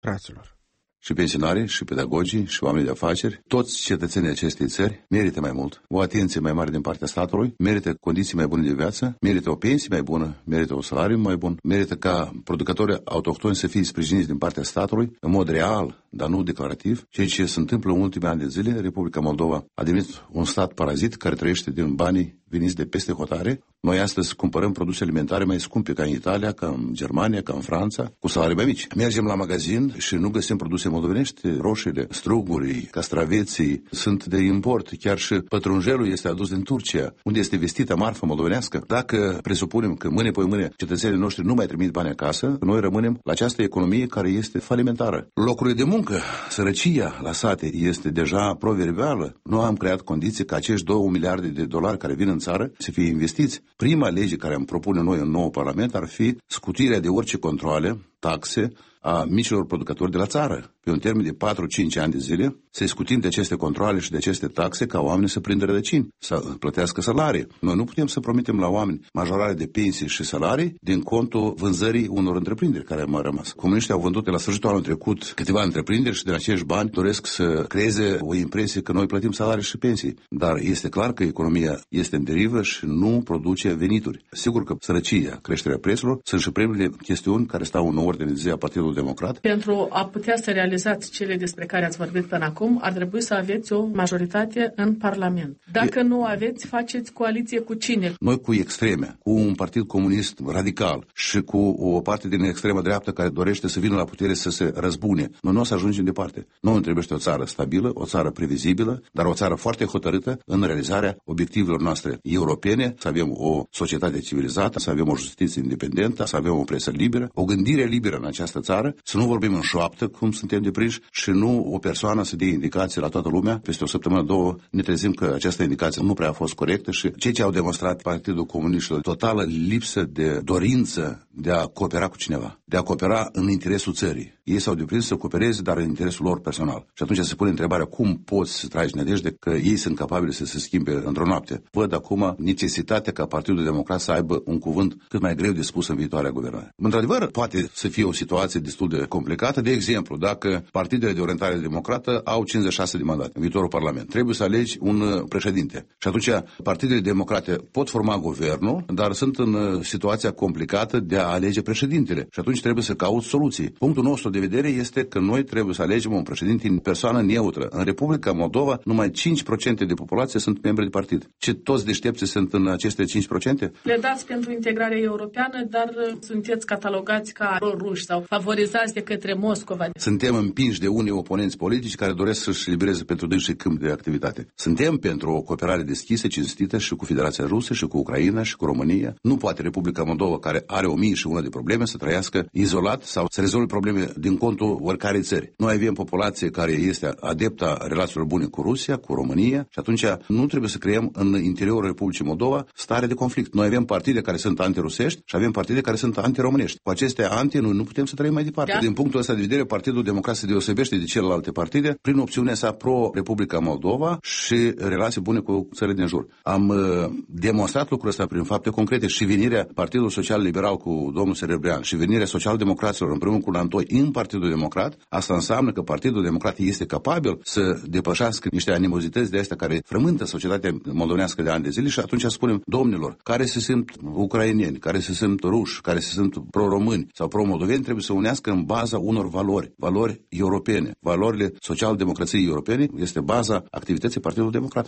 fraților. Și pensionarii, și pedagogii, și oamenii de afaceri, toți cetățenii acestei țări merită mai mult, o atenție mai mare din partea statului, merită condiții mai bune de viață, merită o pensie mai bună, merită un salariu mai bun, merită ca producătorii autohtoni să fie sprijiniți din partea statului, în mod real, dar nu declarativ. Ceea ce se întâmplă în ultimii ani de zile, Republica Moldova a devenit un stat parazit care trăiește din banii veniți de peste hotare. Noi astăzi cumpărăm produse alimentare mai scumpe ca în Italia, ca în Germania, ca în Franța, cu salarii mai mici. Mergem la magazin și nu găsim produse moldovenești, roșiile, strugurii, castraveții sunt de import. Chiar și pătrunjelul este adus din Turcia, unde este vestită marfă moldovenească. Dacă presupunem că mâine pe mâine cetățenii noștri nu mai trimit bani acasă, noi rămânem la această economie care este falimentară. Locurile de muncă, sărăcia la sate este deja proverbială. Nu am creat condiții ca acești 2 miliarde de dolari care vin în țară să fie investiți. Prima lege care am propune noi în nou Parlament ar fi scutirea de orice controale, taxe a micilor producători de la țară. Pe un termen de 4-5 ani de zile, să-i scutim de aceste controale și de aceste taxe ca oamenii să prindă rădăcini, să plătească salarii. Noi nu putem să promitem la oameni majorare de pensii și salarii din contul vânzării unor întreprinderi care au rămas. Comuniștii au vândut la sfârșitul anului trecut câteva întreprinderi și din acești bani doresc să creeze o impresie că noi plătim salarii și pensii. Dar este clar că economia este în derivă și nu produce venituri. Sigur că sărăcia, creșterea prețurilor sunt și primele chestiuni care stau în ordine de zi a Partidului Democrat. Pentru a putea să realizați cele despre care ați vorbit până acum, ar trebui să aveți o majoritate în Parlament. Dacă nu aveți, faceți coaliție cu cine? Noi cu extreme, cu un partid comunist radical și cu o parte din extrema dreaptă care dorește să vină la putere să se răzbune. Noi nu o să ajungem departe. Noi ne trebuie o țară stabilă, o țară previzibilă, dar o țară foarte hotărâtă în realizarea obiectivelor noastre europene, să avem o societate civilizată, să avem o justiție independentă, să avem o presă liberă, o gândire liberă în această țară, să nu vorbim în șoaptă, cum suntem deprinși, și nu o persoană să dea indicații la toată lumea. Peste o săptămână, 2, ne trezim că această indicație nu prea a fost corectă și cei ce au demonstrat Partidul Comuniștilor, totală lipsă de dorință de a coopera cu cineva, de a coopera în interesul țării. Ei s-au deprins să coopereze, dar în interesul lor personal. Și atunci se pune întrebarea cum poți să tragi nădejde că ei sunt capabili să se schimbe într-o noapte. Văd acum necesitatea ca Partidul Democrat să aibă un cuvânt cât mai greu de spus în viitoarea guvernare. Într-adevăr, poate să fie o situație destul de complicată. De exemplu, dacă partidele de orientare democrată au 56 de mandate în viitorul Parlament, trebuie să alegi un președinte. Și atunci partidele democrate pot forma guvernul, dar sunt în situația complicată de a alege președintele. Și atunci trebuie să caut soluții. Punctul nostru de vedere este că noi trebuie să alegem un președinte în persoană neutră. În Republica Moldova, numai 5% de populație sunt membri de partid. Ce toți deștepți sunt în aceste 5%? Le dați pentru integrarea europeană, dar sunteți catalogați ca ruși sau favorizați de către Moscova. Suntem împinși de unii oponenți politici care doresc să-și libereze pentru dânsii câmp de activitate. Suntem pentru o cooperare deschisă, cinstită și cu Federația Rusă, și cu Ucraina, și cu România. Nu poate Republica Moldova, care are 1001 de probleme, să trăiască izolat sau să rezolve probleme din contul oricărei țări. Noi avem populație care este adeptă a relațiilor bune cu Rusia, cu România, și atunci nu trebuie să creăm în interiorul Republicii Moldova stare de conflict. Noi avem partide care sunt antirusești și avem partide care sunt antiromânești. Cu aceste noi nu putem să trăim mai departe. Da. Din punctul ăsta de vedere, Partidul Democrat se deosebește de celelalte partide prin opțiunea sa pro-Republica Moldova și relații bune cu țările din jur. Am demonstrat lucrul ăsta prin fapte concrete și venirea Partidului Social Liberal cu domnul Serebrean și venirea Social-Democraților împreună cu Lantoi în Partidul Democrat. Asta înseamnă că Partidul Democrat este capabil să depășească niște animozități de astea care frământă societatea moldovenească de ani de zile și atunci spunem, domnilor, care se simt ucraineni, care se simt ruși, care se simt pro-români sau pro-moldoveni, trebuie să unească în baza unor valori europene. Valorile social-democrației europene este baza activității Partidului Democrat.